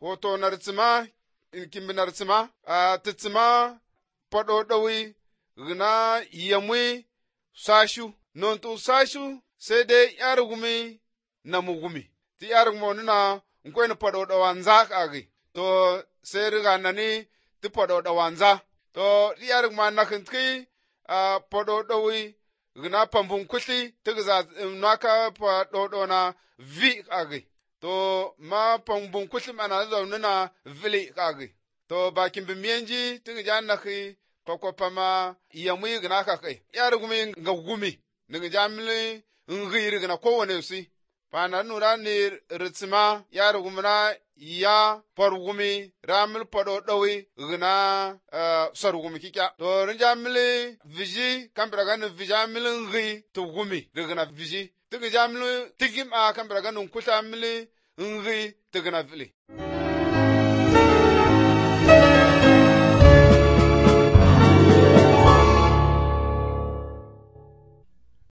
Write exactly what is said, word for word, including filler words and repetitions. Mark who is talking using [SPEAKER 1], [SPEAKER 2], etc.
[SPEAKER 1] hoto nartsima kimbi nartsima a titsima podo dawi gna yamwi sashu non tu sashu sai dai yar gumi na mugumi ti yar mo na nkwen podo da wanza agi to sai riga nani ti podo da wanza to yar ma na kintki a podo dawi gna pambun kuthi tigza naka podo do na vi agi to ma pambun kuthi mana zo na vili agi to bakin bimiyanji tigja naki pakopama yamwi gna ka kai yar gumi ga gumi niga jamli ngiri gna kowane si pana nura ni ritsima yar gumna ya porgumi ramil podo dawi gna uh, sorgumi kikya to rinjamli viji kambraga ni vijamli ngi to gumi gna viji tiga jamli tigim a kambraga nun kutamli ngi tigna vili